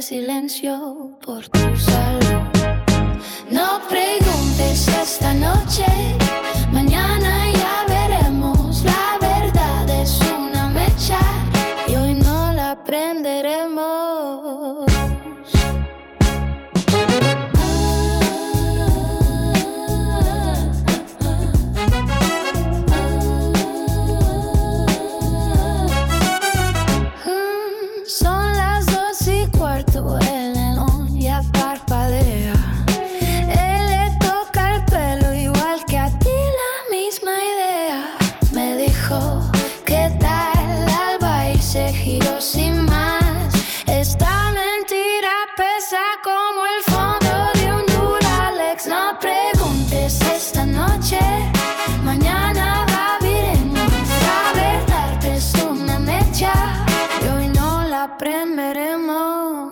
silencio por tu salud. No preguntes esta noche, mañana ya veremos. La verdad es una mecha y hoy no la prenderemos. Son las 2:15, el reloj ya parpadea. Él le toca el pelo igual que a ti, la misma idea. Me dijo, ¿qué tal Alba? Y se giró sin más. Esta mentira pesa como el fondo de un Duralex. No preguntes esta noche, mañana la veremos. La verdad es una mecha y hoy no la prenderemos.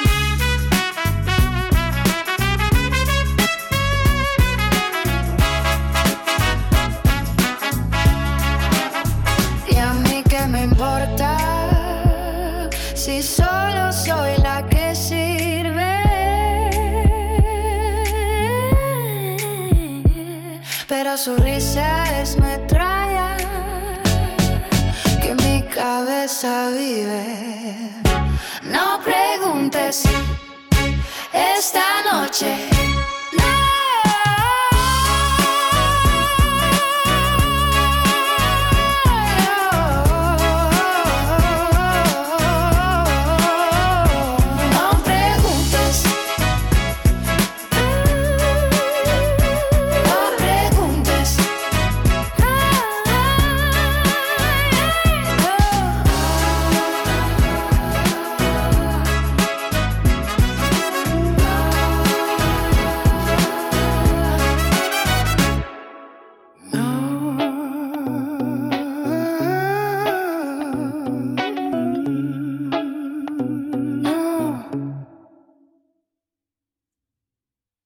Y a mí qué me importa si solo soy la que sirve. Pero su risa es metralla que en mi cabeza vive. No preguntes esta noche.